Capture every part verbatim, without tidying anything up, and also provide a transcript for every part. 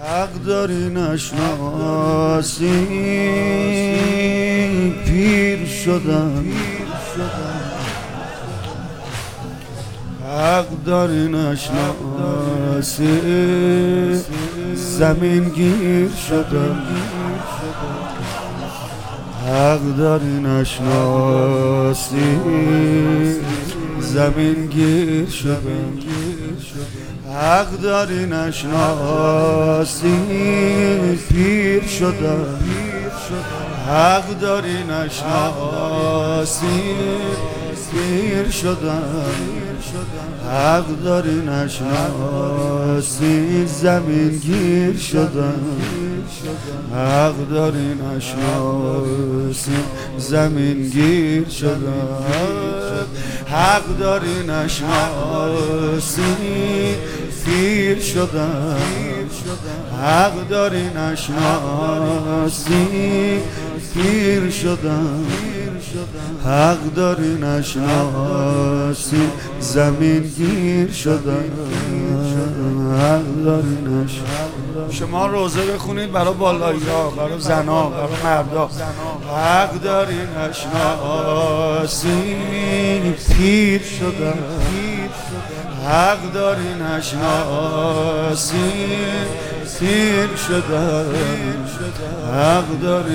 حق داری نشناسی پیر شدم، حق داری نشناسی زمین گیر شدم، حق داری نشناسی زمین گیر شدم، حق داری نشناسی پیر شدم، حق داری نشناسی پیر شدم، حق داری نشناسی زمین گیر شدم، حق داری نشناسی زمین گیر شدم، حق داری نشناسی پیر شدم، حق داری نشناسی پیر شدم، حق داری نشناسی زمین گیر شدم، حق داری نشناسی. شما روزه بخونید برای بالایی ها، برای زنا، برای مردا. حق داری نشناسی پیر شدم، حق داری نشناسی پیر شدم، حق داری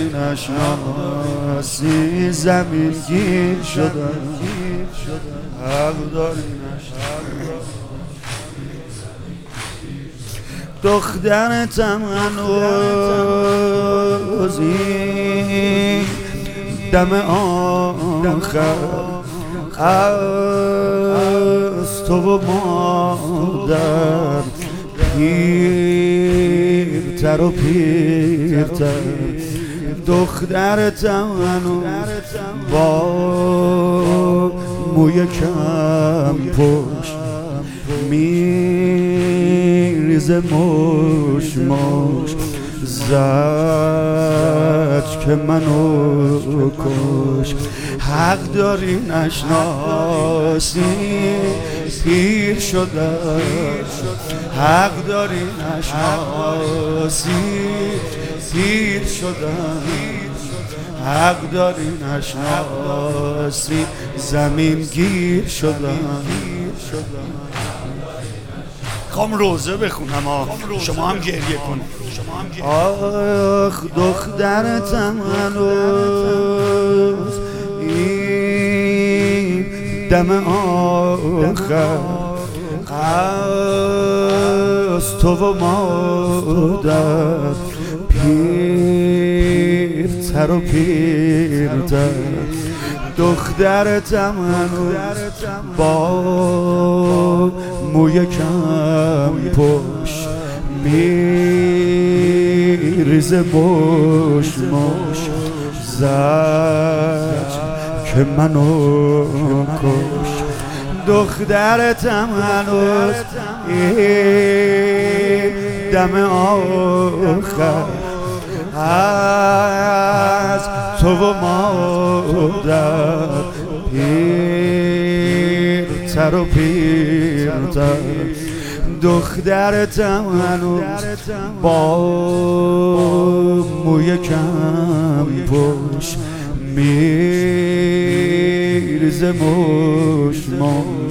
نشناسی زمین گیر شدم، حق داری نشناسی. دخترتم هنوزی دم آخر از تو و مادر پیرتر و پیرتر، دخترتم هنوز با موی کم پشت میریزه مش مش، زد که منو کش. حق داری نشناسی پیر شدم، حق داری نشناسی پیر شدم، حق داری نشناسی زمین گیر شدم. خواهم روزه بخونم ها، شما هم گریه کنید. آخ دخترتم هنوز این دم آخر از تو و مادر پیرتر و پیرتر، دخترتم هنوز با موی کم پشت میریزه مش مش، زد که منو کش. دخترتم هنوز این دم آخر از تو و مادر پیرتر و پیرتر، دخترتم هنوز با موی کم پشت میریزه مش مش،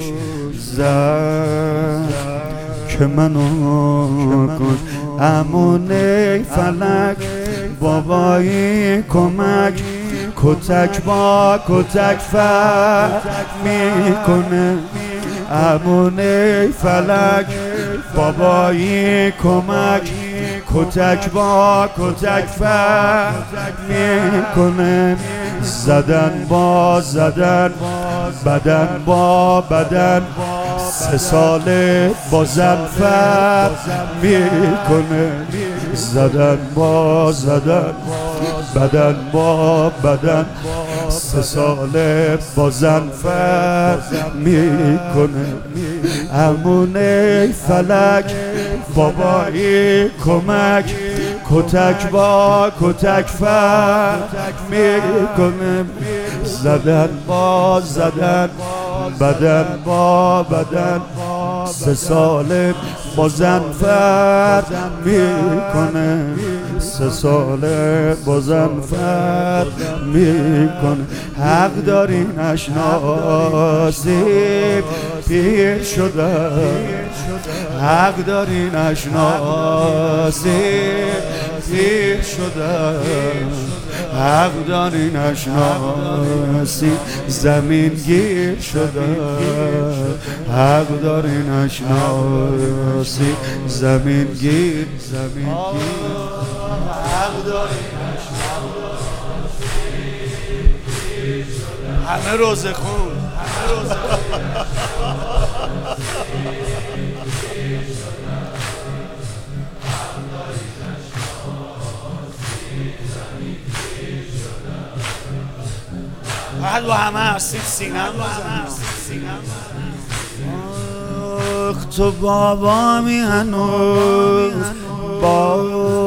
زد که منو کش. امون ای فلک بابایی کمک، کتک با کتک فتح میکنه. امون ای فلک بابایی کمک، کتک با کتک فتح میکنه. زدن با زدن، بدن با بدن، سه ساله با زن فرق میکنه. زدن با زدن، بدن با بدن، سه ساله با زن فرق میکنه. امونه فلک بابایی کمک، کتک با کتک فرق میکنه. زدن با زدن، بدن با بدن، سه ساله با زن فرد میکنه، سه ساله با زن فرد میکنه. حق داری نشناسی پیر شده، حق داری نشناسی پیر شده، حق داری نشناسی زمین گیر شده، حق داری نشناسی زمین گیر، زمین گیر، حق داری نشناسی. همه روزه خون، همه روزه خون. بعد با همه هستید سینم بزنم. آخ تو بابامی هنوز با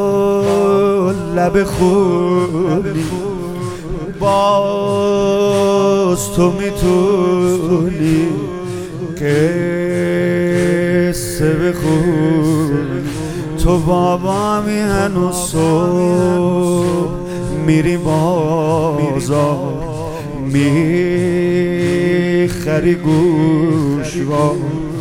لب خوبی، باز تو میتونی قصه بخونی. تو بابامی هنوز صبح میری بازار، میخری گوشوار،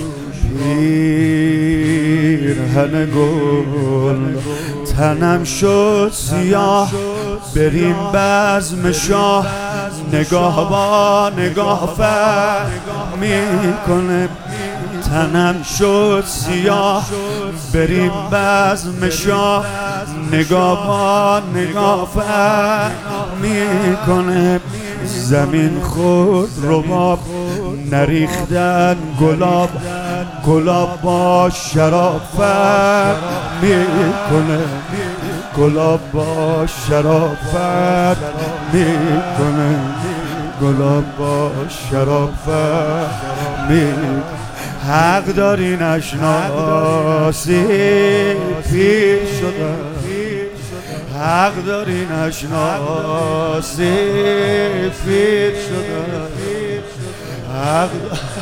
پیرهن گل تنم شد سیاه، بریم بزم شاه، نگاه با نگاه فرق میکنه. تنم شد سیاه، بریم بزم شاه، نگاه با نگاه فرق میکنه. زمین خود رباب نریختن گلاب، گلاب با شراب فرق میکنه، گلاب با شراب فرق میکنه، گلاب با شراب فرق میکنه. حق داری نشناسی پیر شده، حق داری نشناسی پیر شده، حق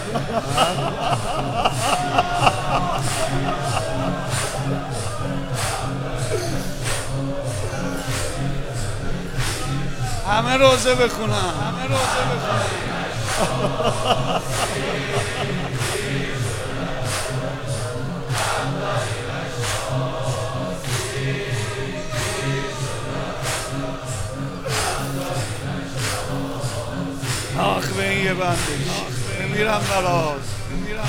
همه روزه بخونم، همه روزه بخونم. آخ به این یه بندش میمیرم براز، میمیرم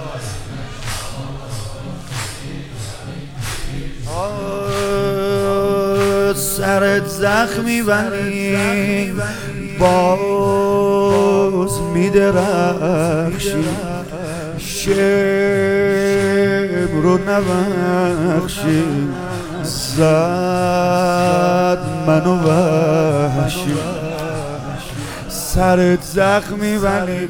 براز. سرت زخمی ولی باز میدرخشی، شب رو نبخشی، زد منو وحشی. سرت زخمی ولی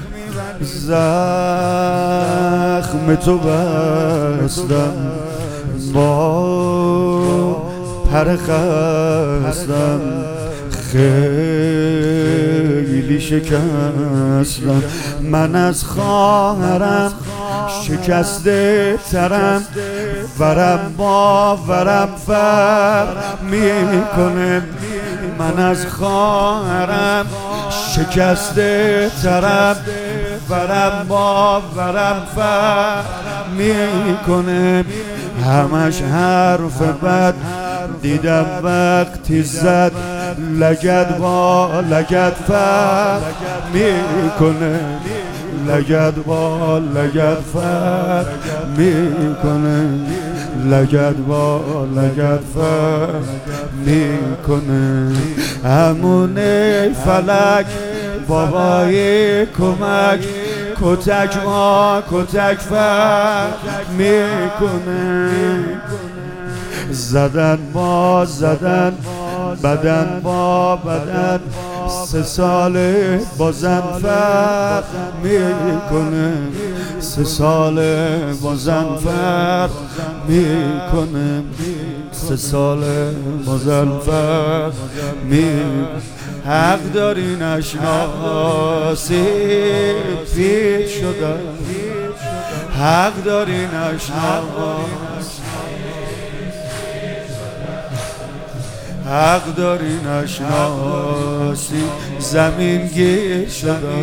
زخم تو بستم، با پر خستم، خیلی شکستم. من از خواهرم شکسته ترم، ورم با ورم فرق میکنه. من از خواهرم شکسته ترم، ورم با ورم فرق میکنه. همش حرف بد دیدم وقتی زد، لگد با لگد فرق میکنه، لگد با لگد فرق میکنه، لگد با لگد فرق میکنه. همونه فلک بابای کمک، کتک با کتک فرق میکنه. زدن با زدن، بدن با بدن، سه ساله با زن فرق میکنه، سه ساله با زن فرق میکنه، سه ساله با زن فرق میکنه. حق داری نشناسی پیر شده، حق داری نشناسی، حق داری نشناسی، زمین گیر شده.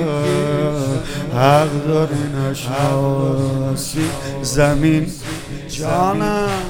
حق داری نشناسی، زمین جانم